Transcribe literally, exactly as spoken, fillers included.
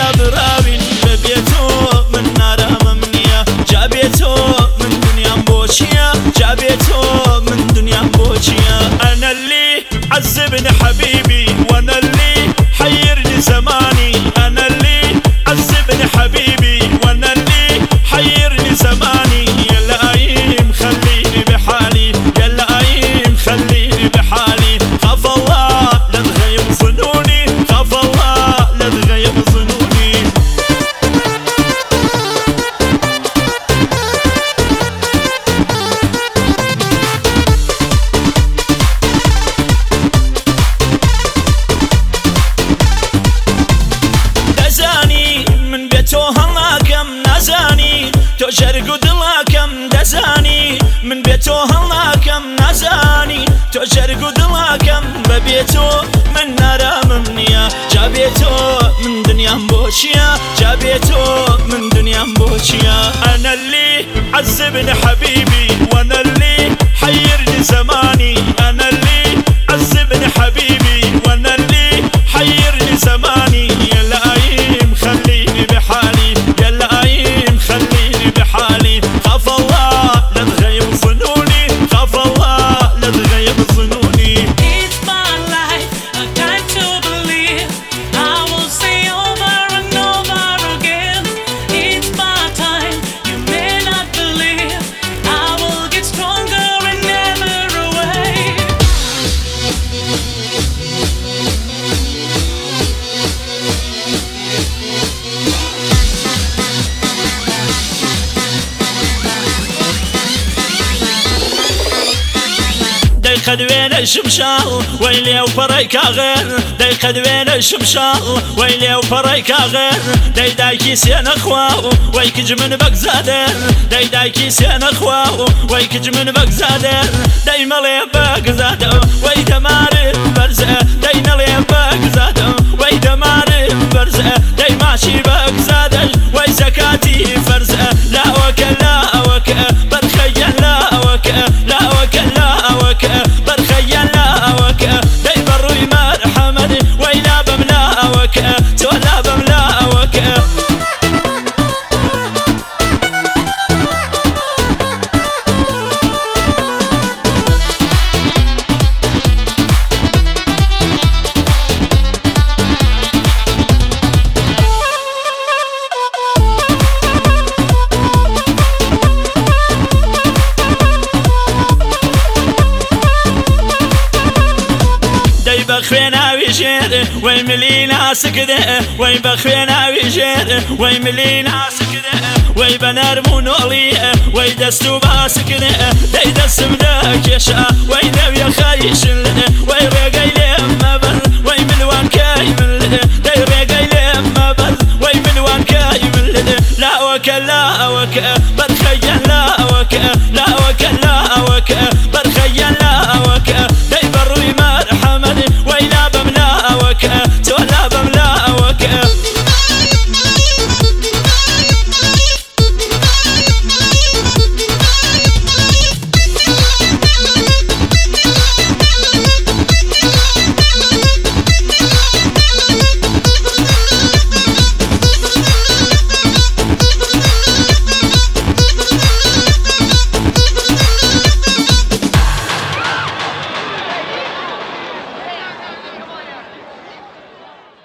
براوين ببيتو من نار ممنية جابيتو من دنيا مبوشية جابيتو من دنيا مبوشية أنا اللي عذبني حبيبي وانا اللي حيرني زماني انا اللي عذبني حبيبي وانا اللي حيرني زماني يا لئيم خليني بحالي يا لئيم خليني بحالي خاف الله لا تغيب ظنوني خاف الله لا تغيب ظنوني تو جرقو دلاكم دزاني من بيتو هلاكم نزاني تو جرقو دلاكم ببيتو من نار ممنية جابيتو من دنيا مبوشية جابيتو من دنيا مبوشية أنا اللي عذبني حبيبي وانا اللي حيرني زماني أنا اللي عذبني حبيبي وانا اللي حيرني زماني يا لئيم خليني بحالي يا لئيم خليني بحالي خاف الله لا تغيب ظنوني خاف الله لا تغيب ظنوني It's my life, I got to believe I will say over and over again. It's my time, you may not believe I will get stronger and never away. خدوين الشمشال ويلي وفريكا غير داي خدوين الشمشال ويلي وفريكا غير داي داي كيسين اخواو ويكج من بقزادين داي داي كيسين اخواو ويكج من بقزادين داي ملي بقزادو ويدمار برزة داي نلي بقزادو ويدمار برزة داي ماشي بقزادش وي زكاتي فرزة لا وكا لا وكا برخيا لا وكا لا وكا لا وكا برخيا لا وكا داي بروي مرحمد ويلا بملا وكا تولا بملا وكا بخوينا ويجير ويملينا سكده وي بخوينا ويجير ويملينا سكده وي بنرمون وليه وي دستو باسكده داي دست بدك يشا وي نبي خايش وي رقاي لما بل وي ملوان كايمل داي رقاي لما بل وي ملوان كايمل لا وكا لا وكا